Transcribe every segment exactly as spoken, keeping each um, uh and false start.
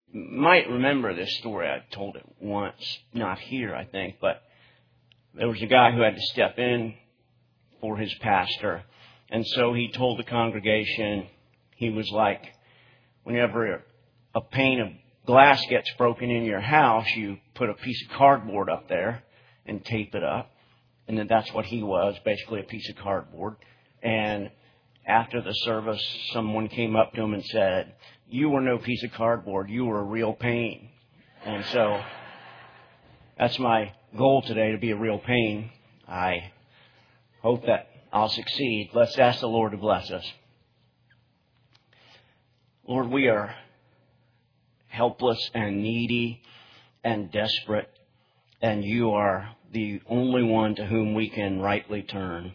might remember this story. I told it once, not here, I think, but there was a guy who had to step in for his pastor. And so he told the congregation, he was like, whenever a pane of glass gets broken in your house, you put a piece of cardboard up there and tape it up. And then that's what he was, basically a piece of cardboard. And after the service, someone came up to him and said, "You were no piece of cardboard, you were a real pain." And so that's my goal today, to be a real pain. I hope that I'll succeed. Let's ask the Lord to bless us. Lord, we are helpless and needy and desperate, and you are the only one to whom we can rightly turn.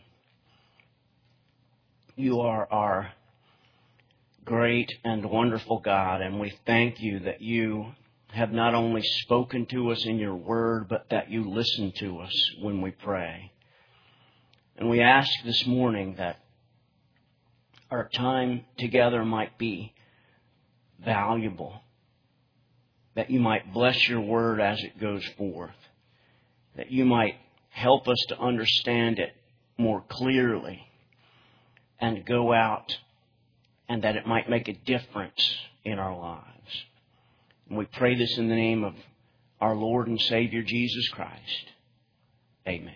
You are our great and wonderful God, and we thank you that you have not only spoken to us in your word, but that you listen to us when we pray. And we ask this morning that our time together might be valuable, that you might bless your word as it goes forth, that you might help us to understand it more clearly and go out, and that it might make a difference in our lives. And we pray this in the name of our Lord and Savior, Jesus Christ. Amen.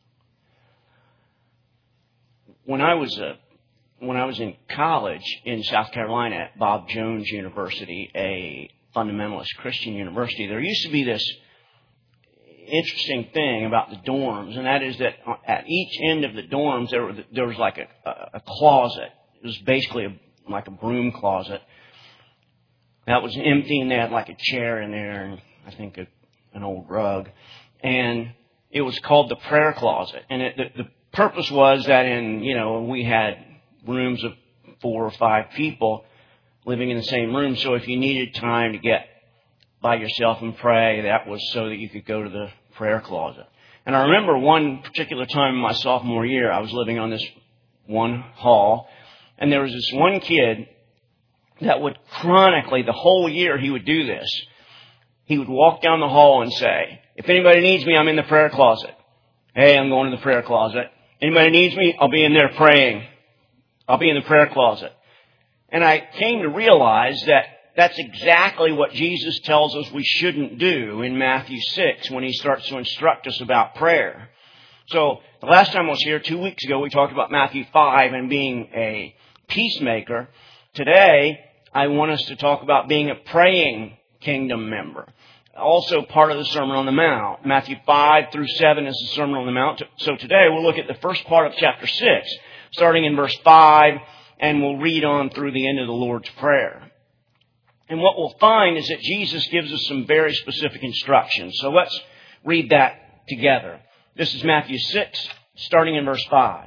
When I was a, when I was in college in South Carolina at Bob Jones University, a fundamentalist Christian university, there used to be this interesting thing about the dorms, and that is that at each end of the dorms there, were, there was like a, a closet. It was basically a, like a broom closet that was empty, and they had like a chair in there, and I think a, an old rug, and it was called the prayer closet. And it, the, the purpose was that in you know we had rooms of four or five people living in the same room, so if you needed time to get by yourself and pray, that was so that you could go to the prayer closet. And I remember one particular time in my sophomore year, I was living on this one hall, and there was this one kid that would chronically, the whole year he would do this. He would walk down the hall and say, "If anybody needs me, I'm in the prayer closet. Hey, I'm going to the prayer closet. Anybody needs me, I'll be in there praying. I'll be in the prayer closet." And I came to realize that that's exactly what Jesus tells us we shouldn't do in Matthew six when he starts to instruct us about prayer. So the last time I was here, two weeks ago, we talked about Matthew five and being a peacemaker. Today, I want us to talk about being a praying kingdom member. Also part of the Sermon on the Mount. Matthew five through seven is the Sermon on the Mount. So today we'll look at the first part of chapter six, starting in verse five, and we'll read on through the end of the Lord's Prayer. And what we'll find is that Jesus gives us some very specific instructions. So let's read that together. This is Matthew six, starting in verse five.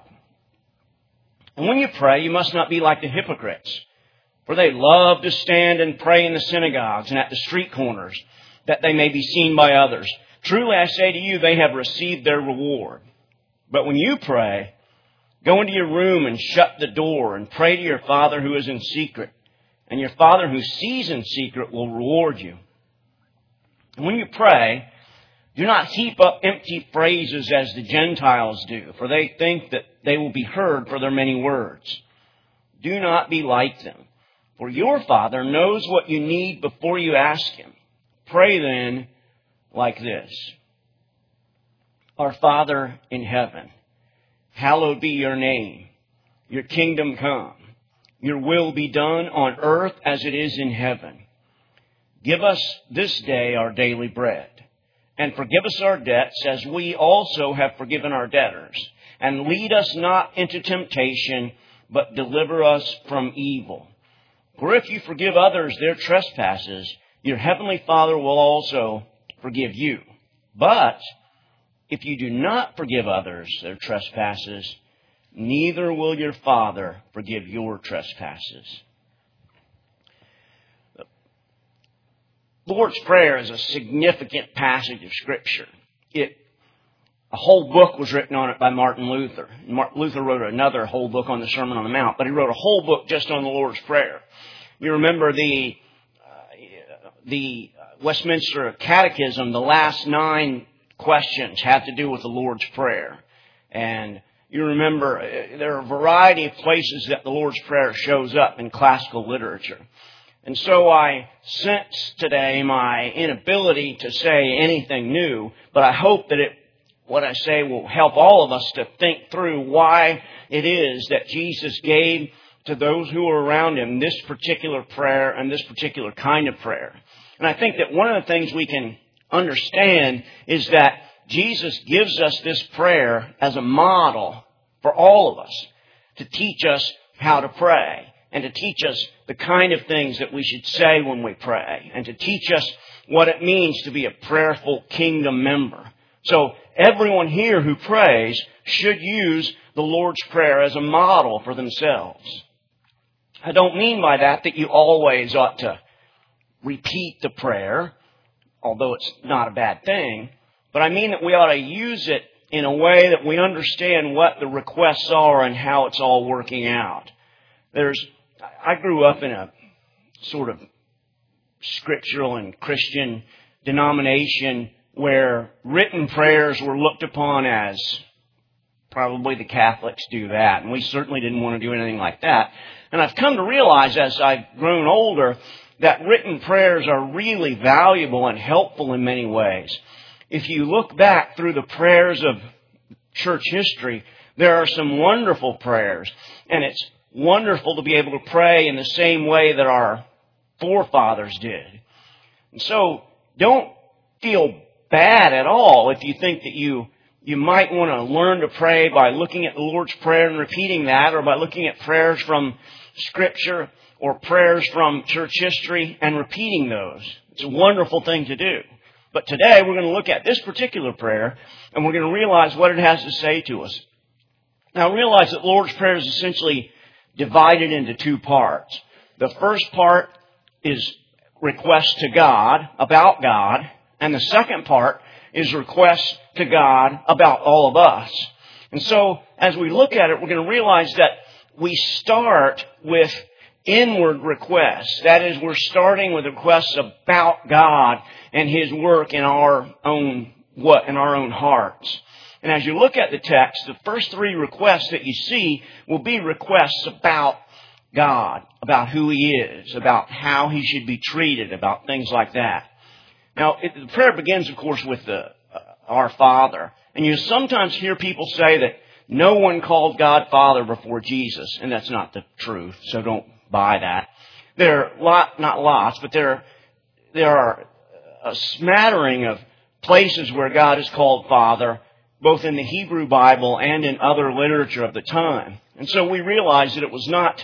"And when you pray, you must not be like the hypocrites, for they love to stand and pray in the synagogues and at the street corners, that they may be seen by others. Truly I say to you, they have received their reward. But when you pray, go into your room and shut the door and pray to your Father who is in secret. And your Father who sees in secret will reward you. And when you pray, do not heap up empty phrases as the Gentiles do, for they think that they will be heard for their many words. Do not be like them, for your Father knows what you need before you ask Him. Pray then like this: Our Father in heaven, hallowed be your name. Your kingdom come. Your will be done on earth as it is in heaven. Give us this day our daily bread, and forgive us our debts as we also have forgiven our debtors. And lead us not into temptation, but deliver us from evil. For if you forgive others their trespasses, your heavenly Father will also forgive you. But if you do not forgive others their trespasses, neither will your Father forgive your trespasses." The Lord's Prayer is a significant passage of Scripture. It, a whole book was written on it by Martin Luther. Martin Luther wrote another whole book on the Sermon on the Mount, but he wrote a whole book just on the Lord's Prayer. You remember the uh, the Westminster Catechism, the last nine questions have to do with the Lord's Prayer. And you remember, there are a variety of places that the Lord's Prayer shows up in classical literature. And so I sense today my inability to say anything new, but I hope that it, what I say will help all of us to think through why it is that Jesus gave to those who are around Him this particular prayer and this particular kind of prayer. And I think that one of the things we can understand is that Jesus gives us this prayer as a model for all of us to teach us how to pray and to teach us the kind of things that we should say when we pray and to teach us what it means to be a prayerful kingdom member. So everyone here who prays should use the Lord's Prayer as a model for themselves. I don't mean by that that you always ought to repeat the prayer, although it's not a bad thing. But I mean that we ought to use it in a way that we understand what the requests are and how it's all working out. There's, I grew up in a sort of scriptural and Christian denomination where written prayers were looked upon as, probably the Catholics do that, and we certainly didn't want to do anything like that. And I've come to realize as I've grown older that written prayers are really valuable and helpful in many ways. If you look back through the prayers of church history, there are some wonderful prayers. And it's wonderful to be able to pray in the same way that our forefathers did. And so don't feel bad at all if you think that you, you might want to learn to pray by looking at the Lord's Prayer and repeating that, or by looking at prayers from Scripture or prayers from church history and repeating those. It's a wonderful thing to do. But today we're going to look at this particular prayer and we're going to realize what it has to say to us. Now realize that Lord's Prayer is essentially divided into two parts. The first part is requests to God, about God, and the second part is requests to God about all of us. And so as we look at it, we're going to realize that we start with inward requests. That is, we're starting with requests about God and His work in our own what in our own hearts. And as you look at the text, the first three requests that you see will be requests about God, about who He is, about how He should be treated, about things like that. Now, it, the prayer begins, of course, with the uh, Our Father. And you sometimes hear people say that no one called God Father before Jesus, and that's not the truth, so don't buy that. There are lot, not lots, but there, there are a smattering of places where God is called Father, both in the Hebrew Bible and in other literature of the time. And so we realize that it was not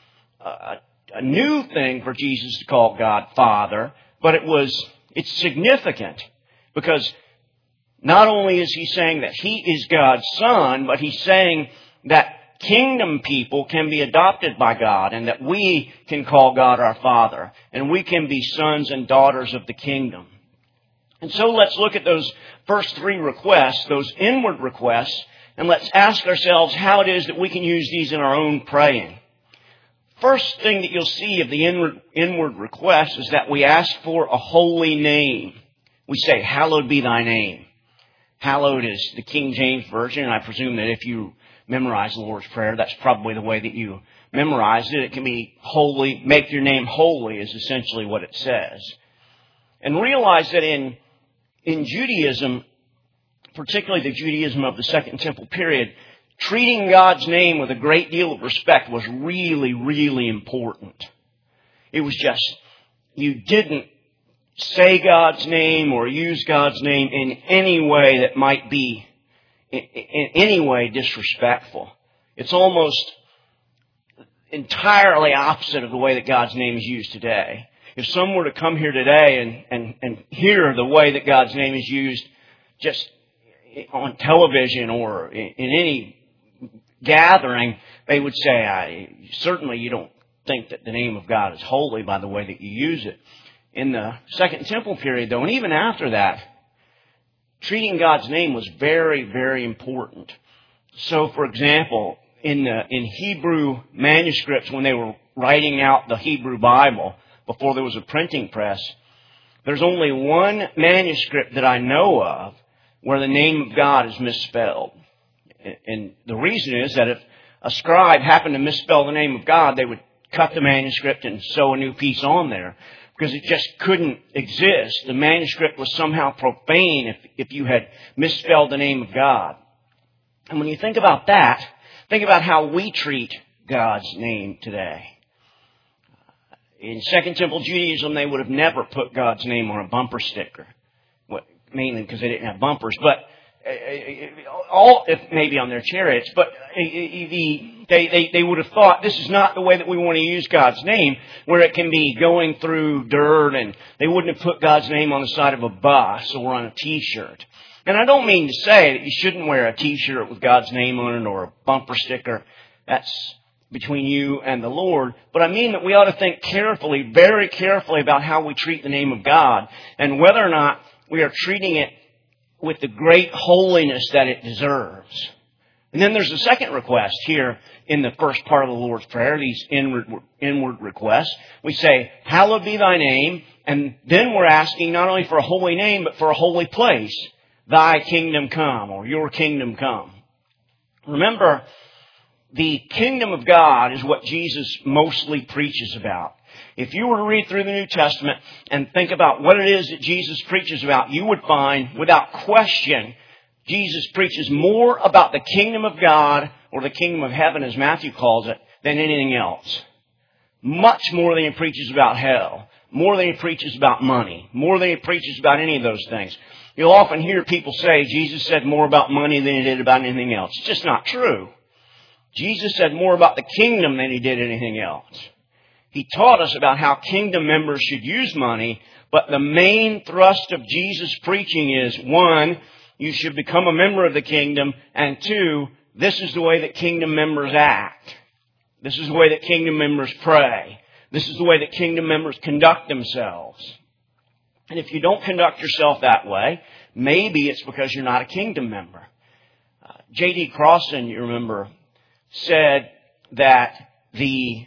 a, a new thing for Jesus to call God Father, but it was, it's significant because not only is He saying that He is God's Son, but He's saying that kingdom people can be adopted by God and that we can call God our Father and we can be sons and daughters of the kingdom. And so let's look at those first three requests, those inward requests, and let's ask ourselves how it is that we can use these in our own praying. First thing that you'll see of the inward, inward request is that we ask for a holy name. We say, hallowed be thy name. Hallowed is the King James Version, and I presume that if you memorize the Lord's Prayer, that's probably the way that you memorized it. It can be holy, make your name holy is essentially what it says. And realize that in, in Judaism, particularly the Judaism of the Second Temple period, treating God's name with a great deal of respect was really, really important. It was just, you didn't say God's name or use God's name in any way that might be in, in any way disrespectful. It's almost entirely opposite of the way that God's name is used today. If someone were to come here today and, and, and hear the way that God's name is used just on television or in, in any gathering, they would say, I, certainly you don't think that the name of God is holy by the way that you use it. In the Second Temple period, though, and even after that, treating God's name was very, very important. So, for example, in the, in Hebrew manuscripts, when they were writing out the Hebrew Bible, before there was a printing press, There's only one manuscript that I know of where the name of God is misspelled. And the reason is that if a scribe happened to misspell the name of God, they would cut the manuscript and sew a new piece on there, because it just couldn't exist. The manuscript was somehow profane if, if you had misspelled the name of God. And when you think about that, think about how we treat God's name today. In Second Temple Judaism, they would have never put God's name on a bumper sticker, mainly because they didn't have bumpers, but all, if maybe on their chariots, but the, they, they, they would have thought this is not the way that we want to use God's name, where it can be going through dirt, and they wouldn't have put God's name on the side of a bus or on a t-shirt. And I don't mean to say that you shouldn't wear a t-shirt with God's name on it or a bumper sticker. That's between you and the Lord. But I mean that we ought to think carefully, very carefully about how we treat the name of God and whether or not we are treating it with the great holiness that it deserves. And then there's a second request here in the first part of the Lord's Prayer, these inward, inward requests. We say, hallowed be thy name, and then we're asking not only for a holy name, but for a holy place. Thy kingdom come, or your kingdom come. Remember, the kingdom of God is what Jesus mostly preaches about. If you were to read through the New Testament and think about what it is that Jesus preaches about, you would find, without question, Jesus preaches more about the kingdom of God, or the kingdom of heaven as Matthew calls it, than anything else. Much more than he preaches about hell. More than he preaches about money. More than he preaches about any of those things. You'll often hear people say Jesus said more about money than he did about anything else. It's just not true. Jesus said more about the kingdom than he did anything else. He taught us about how kingdom members should use money, but the main thrust of Jesus' preaching is, one, you should become a member of the kingdom, and two, this is the way that kingdom members act. This is the way that kingdom members pray. This is the way that kingdom members conduct themselves. And if you don't conduct yourself that way, maybe it's because you're not a kingdom member. Uh, J D Crossan, you remember, said that the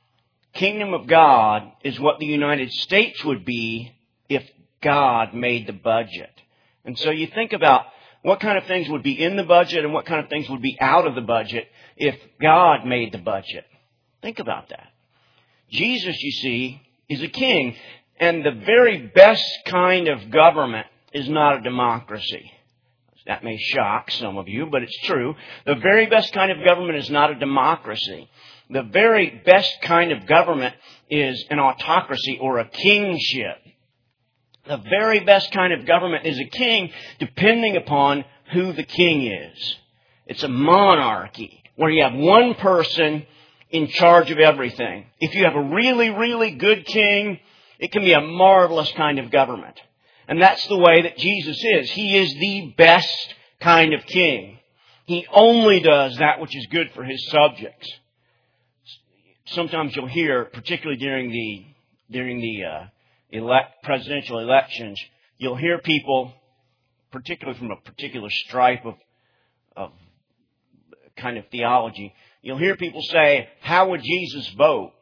kingdom of God is what the United States would be if God made the budget. And so you think about what kind of things would be in the budget and what kind of things would be out of the budget if God made the budget. Think about that. Jesus, you see, is a king. And the very best kind of government is not a democracy. That may shock some of you, but it's true. The very best kind of government is not a democracy. The very best kind of government is an autocracy or a kingship. The very best kind of government is a king, depending upon who the king is. It's a monarchy where you have one person in charge of everything. If you have a really, really good king, it can be a marvelous kind of government. And that's the way that Jesus is. He is the best kind of king. He only does that which is good for his subjects. Sometimes you'll hear, particularly during the during the uh, elect, presidential elections, you'll hear people, particularly from a particular stripe of, of kind of theology, you'll hear people say, how would Jesus vote?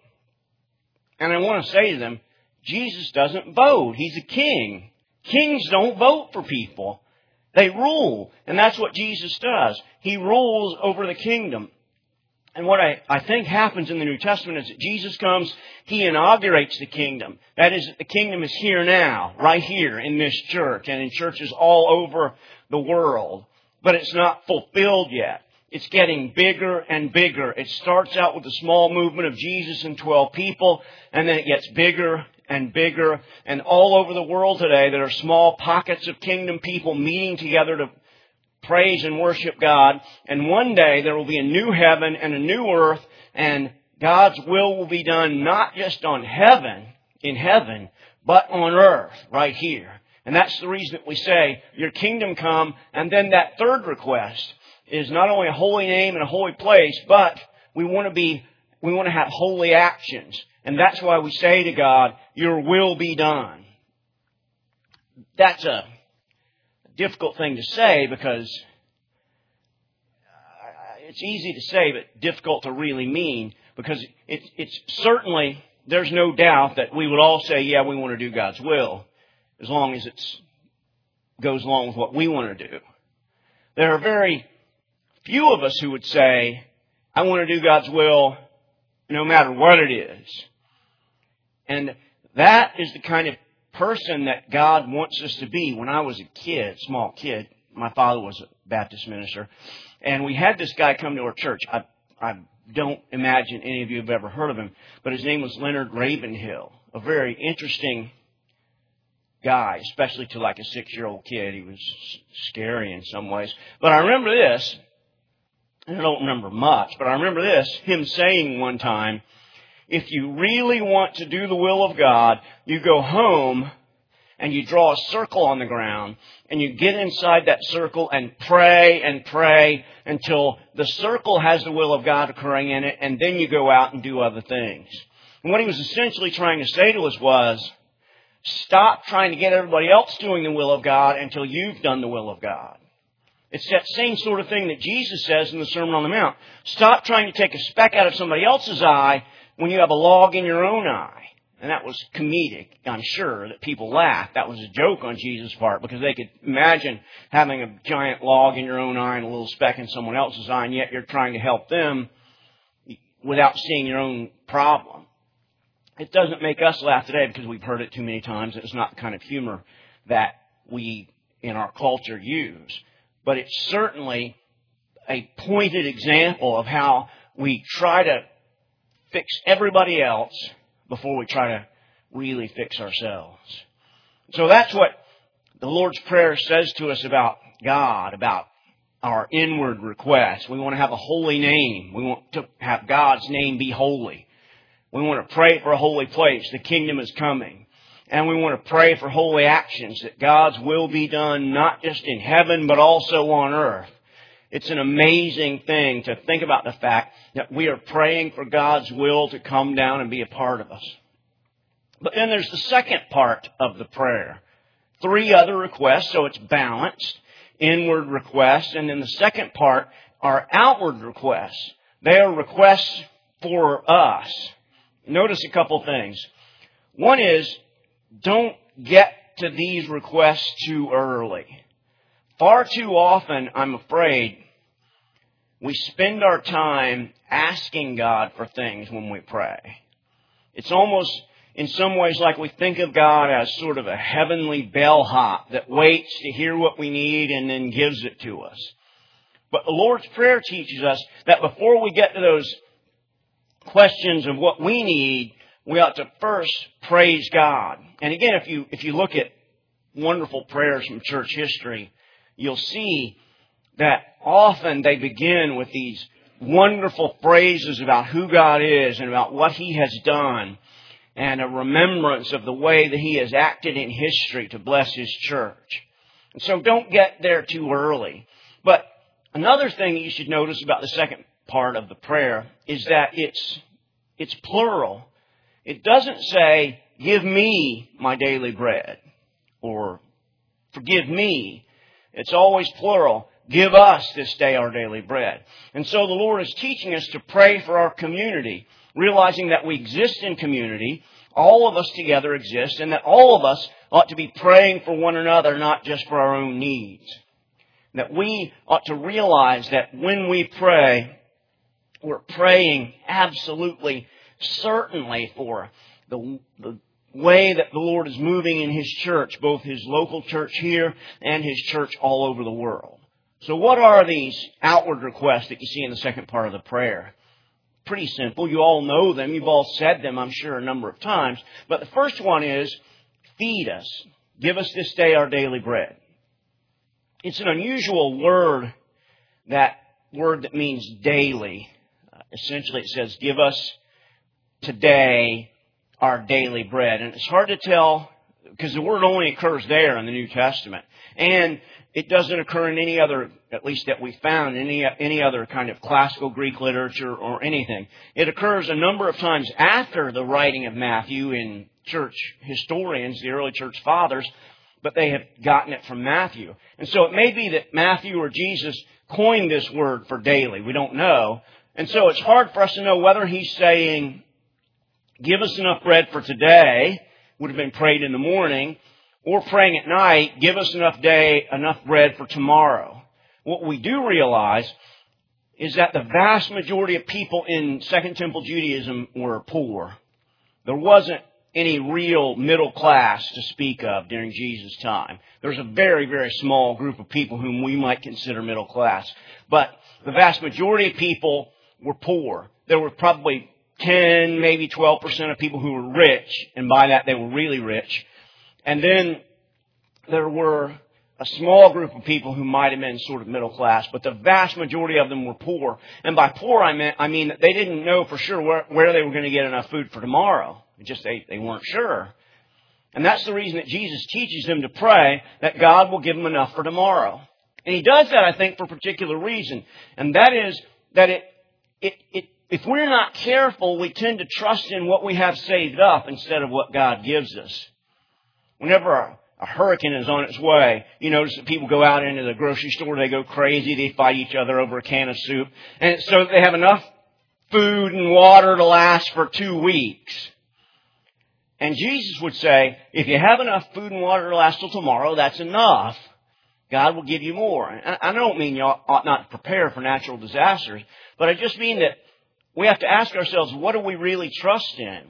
And I want to say to them, Jesus doesn't vote. He's a king. Kings don't vote for people. They rule. And that's what Jesus does. He rules over the kingdom. And what I, I think happens in the New Testament is that Jesus comes, He inaugurates the kingdom. That is, that the kingdom is here now, right here in this church and in churches all over the world. But it's not fulfilled yet. It's getting bigger and bigger. It starts out with a small movement of Jesus and twelve people, and then it gets bigger and bigger. And all over the world today, there are small pockets of kingdom people meeting together to praise and worship God. And one day there will be a new heaven and a new earth, and God's will will be done not just on heaven, in heaven, but on earth, right here. And that's the reason that we say, your kingdom come. And then that third request is not only a holy name and a holy place, but we want to be, we want to have holy actions. And that's why we say to God, your will be done. That's a difficult thing to say because it's easy to say, but difficult to really mean, because it's, it's certainly, there's no doubt that we would all say, yeah, we want to do God's will. as long as it goes along with what we want to do. There are very few of us who would say, I want to do God's will no matter what it is. And that is the kind of person that God wants us to be. When I was a kid, small kid, my father was a Baptist minister, and we had this guy come to our church. I, I don't imagine any of you have ever heard of him, but his name was Leonard Ravenhill, a very interesting guy, especially to like a six-year-old kid. He was scary in some ways. But I remember this, and I don't remember much, but I remember this, him saying one time, if you really want to do the will of God, you go home and you draw a circle on the ground and you get inside that circle and pray and pray until the circle has the will of God occurring in it, and then you go out and do other things. And what he was essentially trying to say to us was, stop trying to get everybody else doing the will of God until you've done the will of God. It's that same sort of thing that Jesus says in the Sermon on the Mount. Stop trying to take a speck out of somebody else's eye when you have a log in your own eye. And that was comedic, I'm sure, that people laughed. That was a joke on Jesus' part, because they could imagine having a giant log in your own eye and a little speck in someone else's eye, and yet you're trying to help them without seeing your own problem. It doesn't make us laugh today because we've heard it too many times. It's not the kind of humor that we in our culture use. But it's certainly a pointed example of how we try to fix everybody else before we try to really fix ourselves. So that's what the Lord's Prayer says to us about God, about our inward requests. We want to have a holy name. We want to have God's name be holy. We want to pray for a holy place. The kingdom is coming. And we want to pray for holy actions, that God's will be done not just in heaven, but also on earth. It's an amazing thing to think about the fact that we are praying for God's will to come down and be a part of us. But then there's the second part of the prayer. Three other requests, so it's balanced. Inward requests. And then the second part are outward requests. They are requests for us. Notice a couple things. One is, don't get to these requests too early. Far too often, I'm afraid, we spend our time asking God for things when we pray. It's almost, in some ways, like we think of God as sort of a heavenly bellhop that waits to hear what we need and then gives it to us. But the Lord's Prayer teaches us that before we get to those questions of what we need, we ought to first praise God. And again, if you if you look at wonderful prayers from church history, you'll see that often they begin with these wonderful phrases about who God is and about what He has done, and a remembrance of the way that He has acted in history to bless His church. And so don't get there too early. But another thing you should notice about the second part of the prayer is that it's it's plural. It doesn't say, give me my daily bread, or forgive me. It's always plural. Give us this day our daily bread. And so the Lord is teaching us to pray for our community, realizing that we exist in community, all of us together exist, and that all of us ought to be praying for one another, not just for our own needs. That we ought to realize that when we pray, we're praying absolutely, certainly for the, the way that the Lord is moving in His church, both His local church here and His church all over the world. So what are these outward requests that you see in the second part of the prayer? Pretty simple. You all know them. You've all said them, I'm sure, a number of times. But the first one is, feed us. Give us this day our daily bread. It's an unusual word, that word that means daily. Uh, essentially it says, give us today our daily bread. And it's hard to tell, because the word only occurs there in the New Testament. And it doesn't occur in any other, at least that we found, any any other kind of classical Greek literature or anything. It occurs a number of times after the writing of Matthew in church historians, the early church fathers, but they have gotten it from Matthew. And so it may be that Matthew or Jesus coined this word for daily. We don't know. And so it's hard for us to know whether He's saying, give us enough bread for today, would have been prayed in the morning, or praying at night, give us enough day, enough bread for tomorrow. What we do realize is that the vast majority of people in Second Temple Judaism were poor. There wasn't any real middle class to speak of during Jesus' time. There was a very, very small group of people whom we might consider middle class. But the vast majority of people were poor. There were probably ten, maybe twelve percent of people who were rich, and by that they were really rich. And then there were a small group of people who might have been sort of middle class, but the vast majority of them were poor. And by poor, I meant, I mean that they didn't know for sure where, where they were going to get enough food for tomorrow. It just they, they weren't sure. And that's the reason that Jesus teaches them to pray that God will give them enough for tomorrow. And He does that, I think, for a particular reason. And that is that it, it, it, if we're not careful, we tend to trust in what we have saved up instead of what God gives us. Whenever a, a hurricane is on its way, you notice that people go out into the grocery store, they go crazy, they fight each other over a can of soup. And it's so that they have enough food and water to last for two weeks. And Jesus would say, if you have enough food and water to last till tomorrow, that's enough. God will give you more. And I don't mean you ought not to prepare for natural disasters, but I just mean that we have to ask ourselves, what do we really trust in?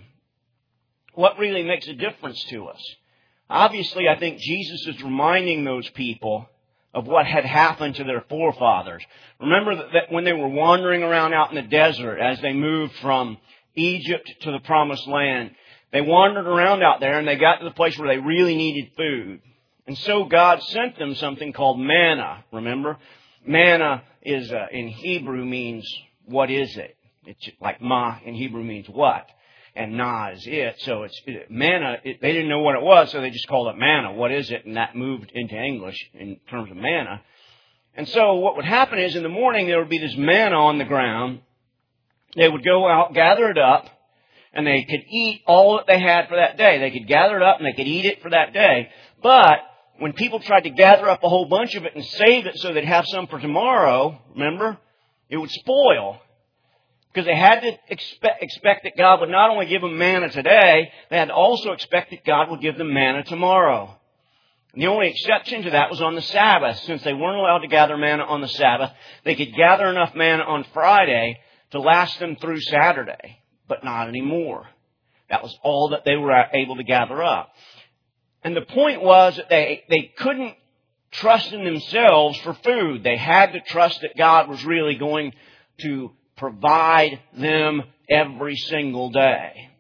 What really makes a difference to us? Obviously, I think Jesus is reminding those people of what had happened to their forefathers. Remember that when they were wandering around out in the desert as they moved from Egypt to the Promised Land, they wandered around out there and they got to the place where they really needed food. And so God sent them something called manna, remember? Manna is, uh, in Hebrew means, what is it? It's like ma in Hebrew means what? And na is it. So it's it, manna, it, they didn't know what it was, so they just called it manna. What is it? And that moved into English in terms of manna. And so what would happen is in the morning there would be this manna on the ground. They would go out, gather it up, and they could eat all that they had for that day. They could gather it up and they could eat it for that day. But when people tried to gather up a whole bunch of it and save it so they'd have some for tomorrow, remember, it would spoil. Because they had to expect, expect that God would not only give them manna today, they had to also expect that God would give them manna tomorrow. And the only exception to that was on the Sabbath. Since they weren't allowed to gather manna on the Sabbath, they could gather enough manna on Friday to last them through Saturday. But not anymore. That was all that they were able to gather up. And the point was that they, they couldn't trust in themselves for food. They had to trust that God was really going to provide them every single day.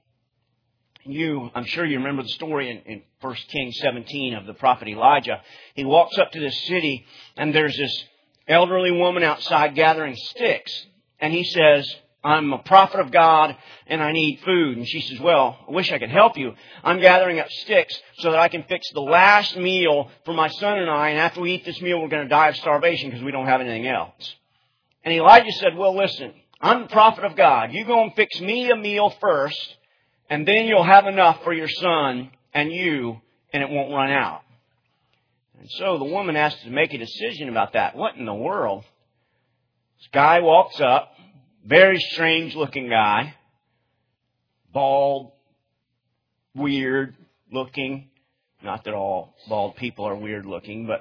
You, I'm sure you remember the story in, in First Kings seventeen of the prophet Elijah. He walks up to this city and there's this elderly woman outside gathering sticks. And he says, I'm a prophet of God and I need food. And she says, well, I wish I could help you. I'm gathering up sticks so that I can fix the last meal for my son and I. And after we eat this meal, we're going to die of starvation because we don't have anything else. And Elijah said, well, listen, I'm the prophet of God. You go and fix me a meal first and then you'll have enough for your son and you and it won't run out. And so the woman has to make a decision about that. What in the world? This guy walks up. Very strange looking guy. Bald. Weird looking. Not that all bald people are weird looking, but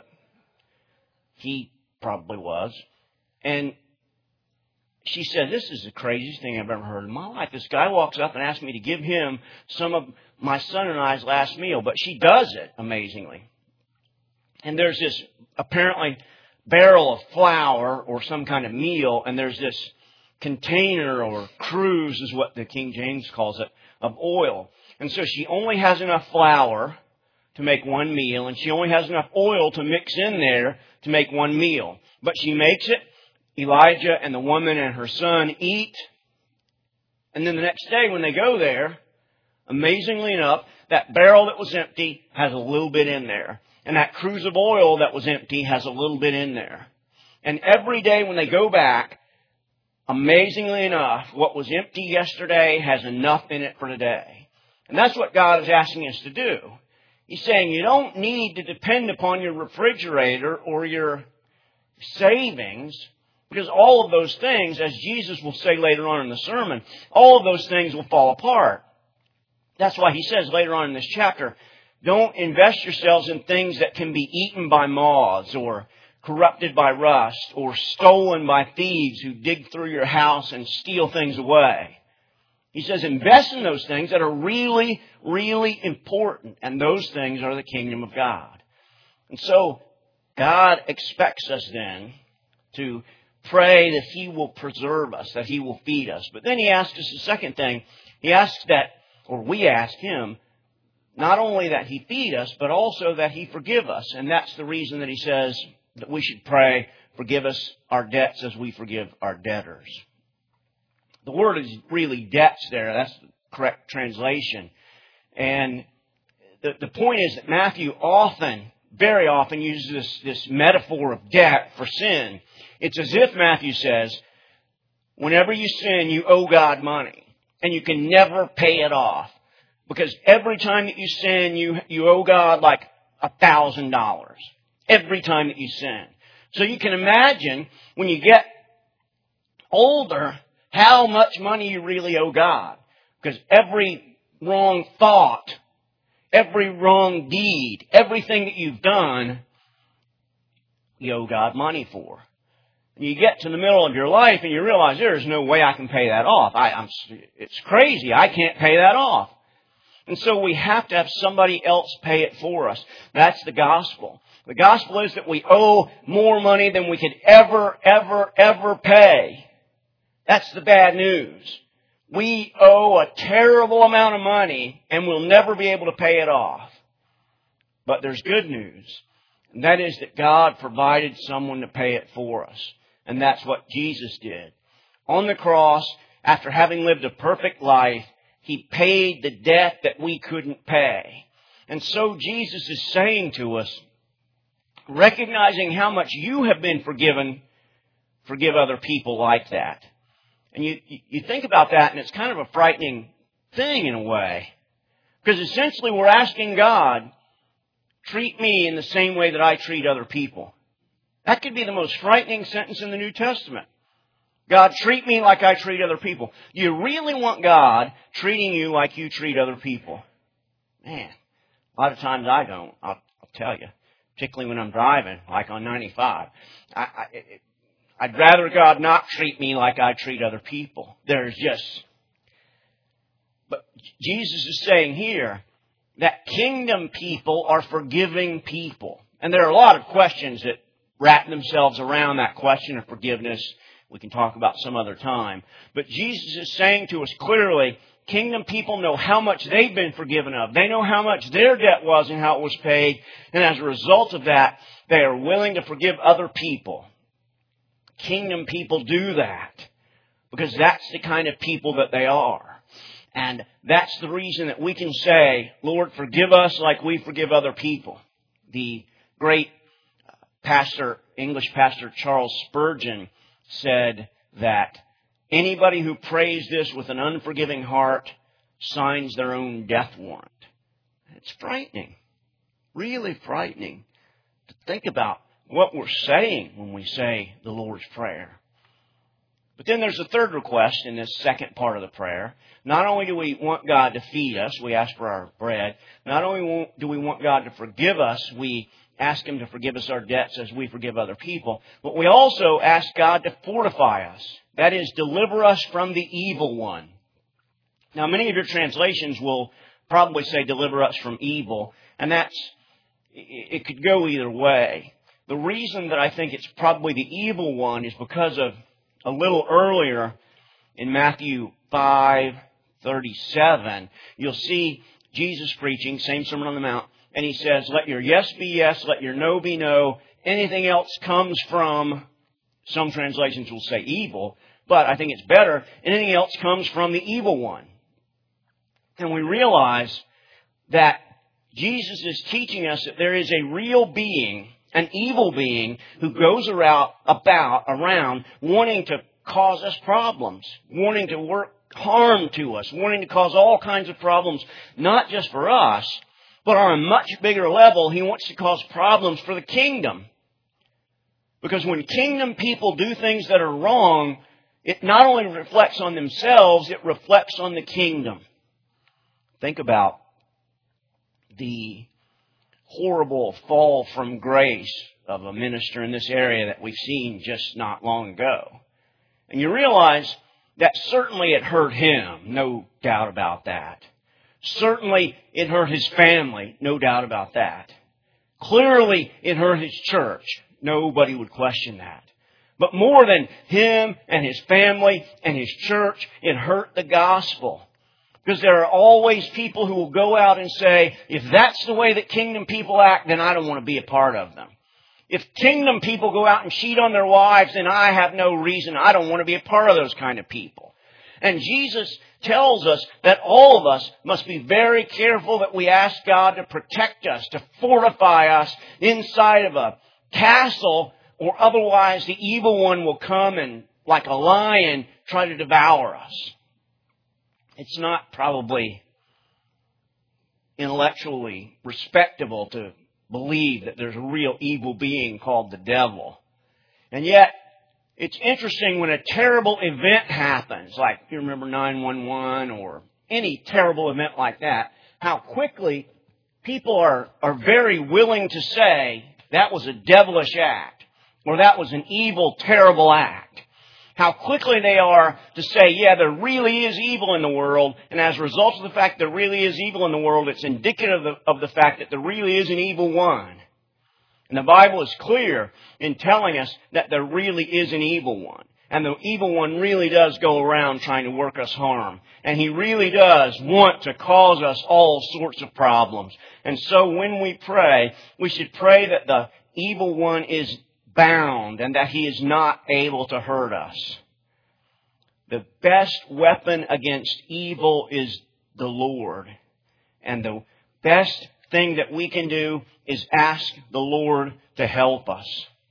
he probably was. And she said, this is the craziest thing I've ever heard in my life. This guy walks up and asks me to give him some of my son and I's last meal. But she does it, amazingly. And there's this apparently barrel of flour or some kind of meal, and there's this container or cruse is what the King James calls it, of oil. And so she only has enough flour to make one meal, and she only has enough oil to mix in there to make one meal. But she makes it. Elijah and the woman and her son eat. And then the next day when they go there, amazingly enough, that barrel that was empty has a little bit in there. And that cruse of oil that was empty has a little bit in there. And every day when they go back, amazingly enough, what was empty yesterday has enough in it for today. And that's what God is asking us to do. He's saying you don't need to depend upon your refrigerator or your savings, because all of those things, as Jesus will say later on in the sermon, all of those things will fall apart. That's why he says later on in this chapter, Don't invest yourselves in things that can be eaten by moths or corrupted by rust or stolen by thieves who dig through your house and steal things away. He says invest in those things that are really, really important. And those things are the kingdom of God. And so God expects us then to pray that He will preserve us, that He will feed us. But then He asks us the second thing. He asks that, or we ask Him, not only that He feed us, but also that He forgive us. And that's the reason that He says that we should pray, forgive us our debts as we forgive our debtors. The word is really debts there. That's the correct translation. And the, the point is that Matthew often, very often uses this, this metaphor of debt for sin. It's as if Matthew says, whenever you sin, you owe God money. And you can never pay it off. Because every time that you sin, you, you owe God like a thousand dollars. Every time that you sin. So you can imagine when you get older how much money you really owe God. Because every wrong thought, every wrong deed, everything that you've done, you owe God money for. And you get to the middle of your life and you realize there is no way I can pay that off. I, I'm, it's crazy. I can't pay that off. And so we have to have somebody else pay it for us. That's the gospel. The gospel is that we owe more money than we could ever, ever, ever pay. That's the bad news. We owe a terrible amount of money and we'll never be able to pay it off. But there's good news. And that is that God provided someone to pay it for us. And that's what Jesus did. On the cross, after having lived a perfect life, He paid the debt that we couldn't pay. And so Jesus is saying to us, recognizing how much you have been forgiven, forgive other people like that. And you, you think about that and it's kind of a frightening thing in a way. Because essentially we're asking God, treat me in the same way that I treat other people. That could be the most frightening sentence in the New Testament. God, treat me like I treat other people. Do you really want God treating you like you treat other people? Man, a lot of times I don't, I'll, I'll tell you. Particularly when I'm driving, like on ninety-five. I, I, I'd rather God not treat me like I treat other people. There's just... But Jesus is saying here that kingdom people are forgiving people. And there are a lot of questions that wrap themselves around that question of forgiveness. We can talk about some other time. But Jesus is saying to us clearly, kingdom people know how much they've been forgiven of. They know how much their debt was and how it was paid. And as a result of that, they are willing to forgive other people. Kingdom people do that because that's the kind of people that they are. And that's the reason that we can say, Lord, forgive us like we forgive other people. The great pastor, English pastor Charles Spurgeon said that anybody who prays this with an unforgiving heart signs their own death warrant. It's frightening, really frightening to think about what we're saying when we say the Lord's Prayer. But then there's a third request in this second part of the prayer. Not only do we want God to feed us, we ask for our bread. Not only do we want God to forgive us, we ask Him to forgive us our debts as we forgive other people. But we also ask God to fortify us. That is, deliver us from the evil one. Now, many of your translations will probably say deliver us from evil. And that's, it could go either way. The reason that I think it's probably the evil one is because of a little earlier in Matthew five thirty-seven, you'll see Jesus preaching, same Sermon on the Mount, and He says, let your yes be yes, let your no be no. Anything else comes from, some translations will say evil, but I think it's better, anything else comes from the evil one. And we realize that Jesus is teaching us that there is a real being, an evil being, who goes around, about, around wanting to cause us problems, wanting to work harm to us, wanting to cause all kinds of problems, not just for us, but on a much bigger level, he wants to cause problems for the kingdom. Because when kingdom people do things that are wrong, it not only reflects on themselves, it reflects on the kingdom. Think about the horrible fall from grace of a minister in this area that we've seen just not long ago. And you realize that certainly it hurt him, no doubt about that. Certainly it hurt his family, no doubt about that. Clearly it hurt his church. Nobody would question that. But more than him and his family and his church, it hurt the gospel. Because there are always people who will go out and say, if that's the way that kingdom people act, then I don't want to be a part of them. If kingdom people go out and cheat on their wives, then I have no reason. I don't want to be a part of those kind of people. And Jesus tells us that all of us must be very careful that we ask God to protect us, to fortify us inside of a castle, or otherwise the evil one will come and, like a lion, try to devour us. It's not probably intellectually respectable to believe that there's a real evil being called the devil. And yet, it's interesting when a terrible event happens, like if you remember nine one one or any terrible event like that, how quickly people are, are very willing to say that was a devilish act, or that was an evil, terrible act. How quickly they are to say, yeah, there really is evil in the world, and as a result of the fact there really is evil in the world, it's indicative of the, of the fact that there really is an evil one. And the Bible is clear in telling us that there really is an evil one. And the evil one really does go around trying to work us harm. And he really does want to cause us all sorts of problems. And so when we pray, we should pray that the evil one is bound and that he is not able to hurt us. The best weapon against evil is the Lord. And the best thing that we can do is ask the Lord to help us.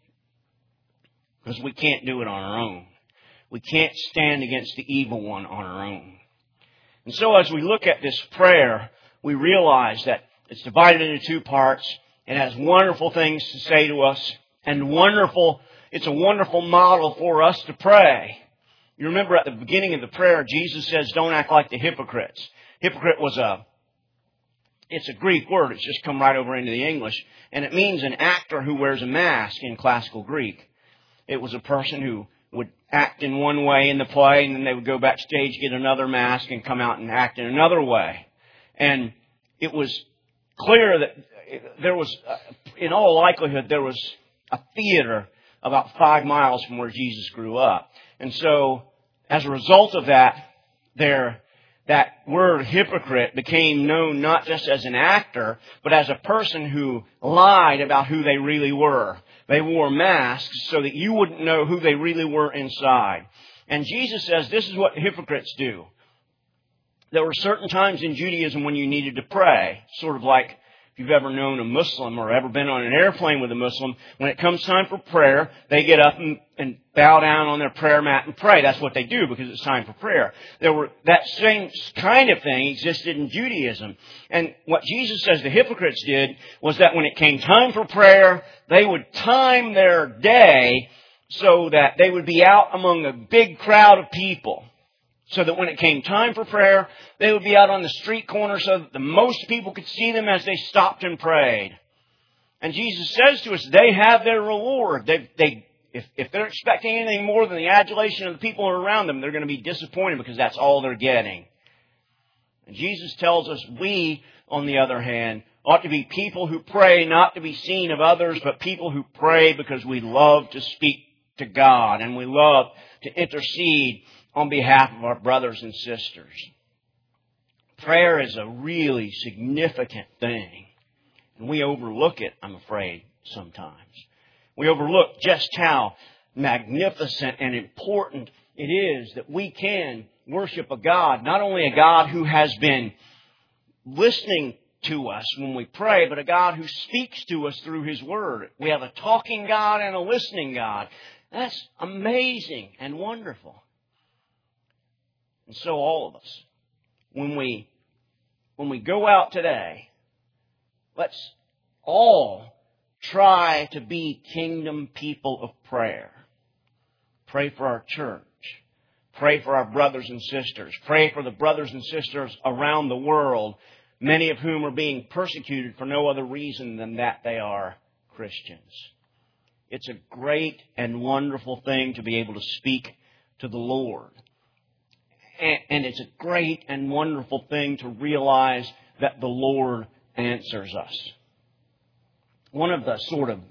Because we can't do it on our own. We can't stand against the evil one on our own. And so as we look at this prayer, we realize that it's divided into two parts. It has wonderful things to say to us. And wonderful, it's a wonderful model for us to pray. You remember at the beginning of the prayer, Jesus says, don't act like the hypocrites. Hypocrite was a, it's a Greek word. It's just come right over into the English. And it means an actor who wears a mask in classical Greek. It was a person who would act in one way in the play, and then they would go backstage, get another mask, and come out and act in another way. And it was clear that there was, in all likelihood, there was a theater about five miles from where Jesus grew up. And so, as a result of that, there, that word hypocrite became known not just as an actor, but as a person who lied about who they really were. They wore masks so that you wouldn't know who they really were inside. And Jesus says this is what hypocrites do. There were certain times in Judaism when you needed to pray, sort of like if you've ever known a Muslim or ever been on an airplane with a Muslim, when it comes time for prayer, they get up and, and bow down on their prayer mat and pray. That's what they do because it's time for prayer. There were that same kind of thing existed in Judaism. And what Jesus says the hypocrites did was that when it came time for prayer, they would time their day so that they would be out among a big crowd of people. So that when it came time for prayer, they would be out on the street corner so that the most people could see them as they stopped and prayed. And Jesus says to us, they have their reward. They, they, if, if they're expecting anything more than the adulation of the people around them, they're going to be disappointed because that's all they're getting. And Jesus tells us we, on the other hand, ought to be people who pray not to be seen of others, but people who pray because we love to speak to God and we love to intercede on behalf of our brothers and sisters. Prayer is a really significant thing. And we overlook it, I'm afraid, sometimes. We overlook just how magnificent and important it is that we can worship a God, not only a God who has been listening to us when we pray, but a God who speaks to us through His Word. We have a talking God and a listening God. That's amazing and wonderful. And so all of us, when we, when we go out today, let's all try to be kingdom people of prayer. Pray for our church. Pray for our brothers and sisters. Pray for the brothers and sisters around the world many of whom are being persecuted for no other reason than that they are Christians. It's a great and wonderful thing to be able to speak to the Lord. And it's a great and wonderful thing to realize that the Lord answers us. One of the sort of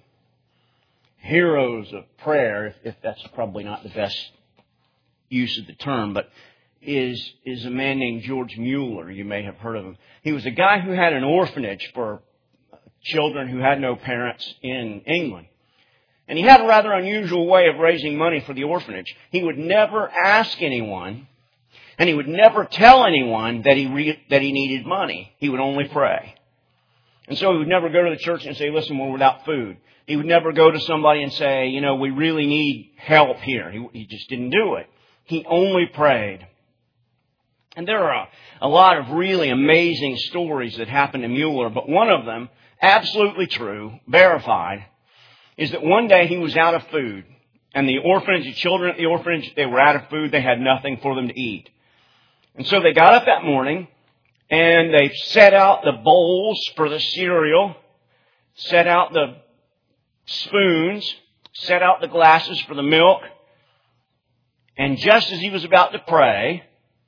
heroes of prayer, if that's probably not the best use of the term, but is, is a man named George Mueller. You may have heard of him. He was a guy who had an orphanage for children who had no parents in England. And he had a rather unusual way of raising money for the orphanage. He would never ask anyone, and he would never tell anyone that he re- that he needed money. He would only pray. And so he would never go to the church and say, listen, we're without food. He would never go to somebody and say, you know, we really need help here. He, he just didn't do it. He only prayed. And there are a, a lot of really amazing stories that happened to Mueller, but one of them, absolutely true, verified, is that one day he was out of food. And the orphanage, the children at the orphanage, they were out of food. They had nothing for them to eat. And so they got up that morning and they set out the bowls for the cereal, set out the spoons, set out the glasses for the milk. And just as he was about to pray,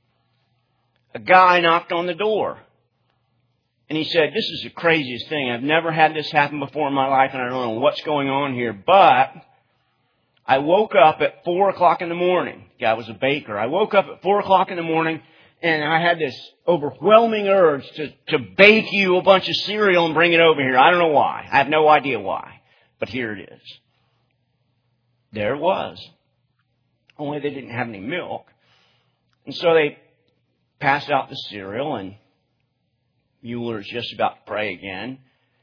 a guy knocked on the door. And he said, this is the craziest thing. I've never had this happen before in my life, and I don't know what's going on here. But I woke up at four o'clock in the morning. The guy was a baker. I woke up at four o'clock in the morning, and I had this overwhelming urge to, to bake you a bunch of cereal and bring it over here. I don't know why. I have no idea why. But here it is. There it was. Only they didn't have any milk. And so they passed out the cereal, and Mueller is just about to pray again.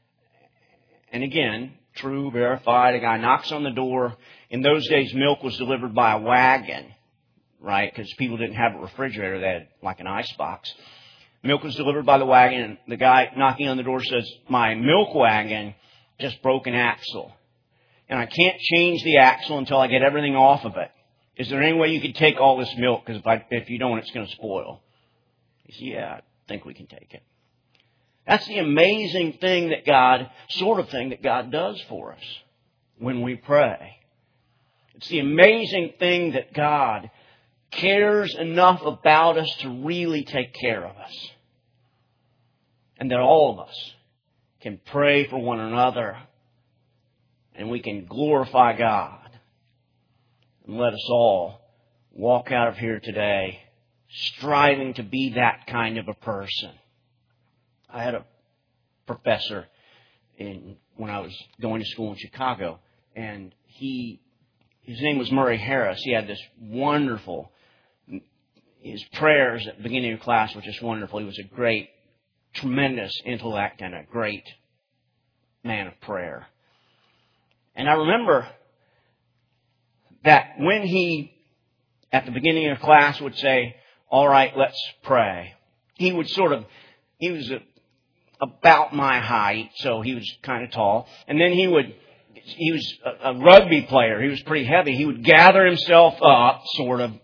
And again, true, verified, a guy knocks on the door. In those days, milk was delivered by a wagon, right? Because people didn't have a refrigerator. They had like an ice box. Milk was delivered by the wagon, and the guy knocking on the door says, my milk wagon just broke an axle. And I can't change the axle until I get everything off of it. Is there any way you could take all this milk? Because if, I, if you don't, it's going to spoil. He said, yeah, I think we can take it. That's the amazing thing that God, sort of thing that God does for us when we pray. It's the amazing thing that God cares enough about us to really take care of us. And that all of us can pray for one another and we can glorify God. And let us all walk out of here today striving to be that kind of a person. I had a professor in when I was going to school in Chicago, and he, his name was Murray Harris. He had this wonderful, his prayers at the beginning of class were just wonderful. He was a great, tremendous intellect and a great man of prayer. And I remember that when he, at the beginning of class, would say, all right, let's pray, he would sort of, he was a, about my height, so he was kind of tall. And then he would, he was a, a rugby player. He was pretty heavy. He would gather himself up, sort of,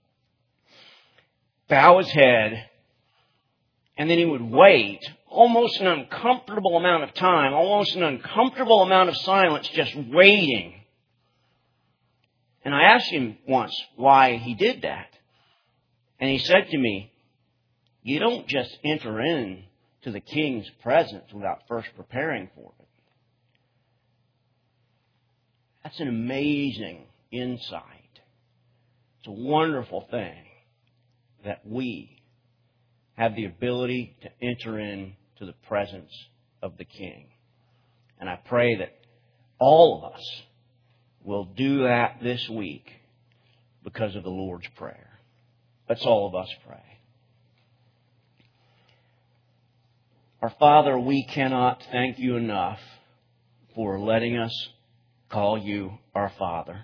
bow his head, and then he would wait almost an uncomfortable amount of time, almost an uncomfortable amount of silence, just waiting. And I asked him once why he did that. And he said to me, you don't just enter in to the King's presence without first preparing for it. That's an amazing insight. It's a wonderful thing that we have the ability to enter in to the presence of the King. And I pray that all of us will do that this week because of the Lord's Prayer. Let's all of us pray. Our Father, we cannot thank you enough for letting us call you our Father.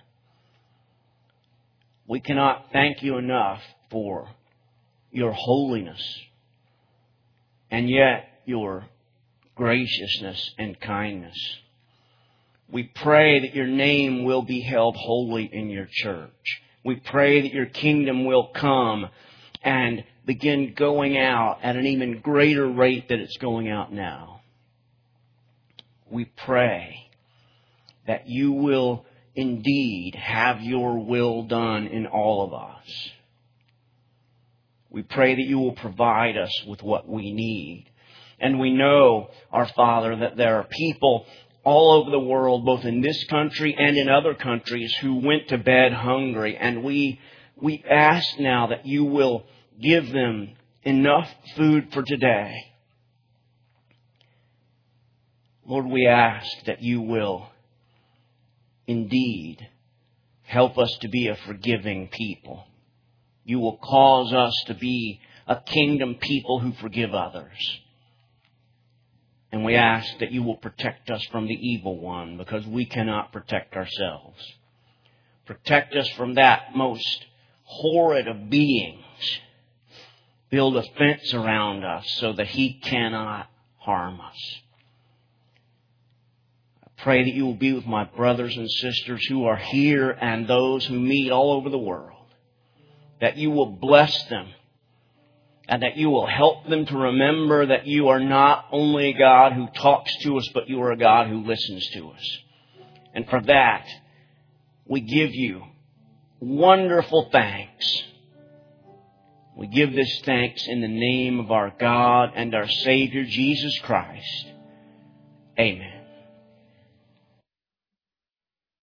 We cannot thank you enough for your holiness and yet your graciousness and kindness. We pray that your name will be held holy in your church. We pray that your kingdom will come and begin going out at an even greater rate than it's going out now. We pray that you will indeed have your will done in all of us. We pray that you will provide us with what we need. And we know, our Father, that there are people all over the world, both in this country and in other countries, who went to bed hungry. And we, we ask now that you will give them enough food for today. Lord, we ask that you will indeed help us to be a forgiving people. You will cause us to be a kingdom people who forgive others. And we ask that you will protect us from the evil one, because we cannot protect ourselves. Protect us from that most horrid of beings. Build a fence around us so that he cannot harm us. Pray that you will be with my brothers and sisters who are here and those who meet all over the world. That you will bless them and that you will help them to remember that you are not only a God who talks to us, but you are a God who listens to us. And for that, we give you wonderful thanks. We give this thanks in the name of our God and our Savior, Jesus Christ. Amen.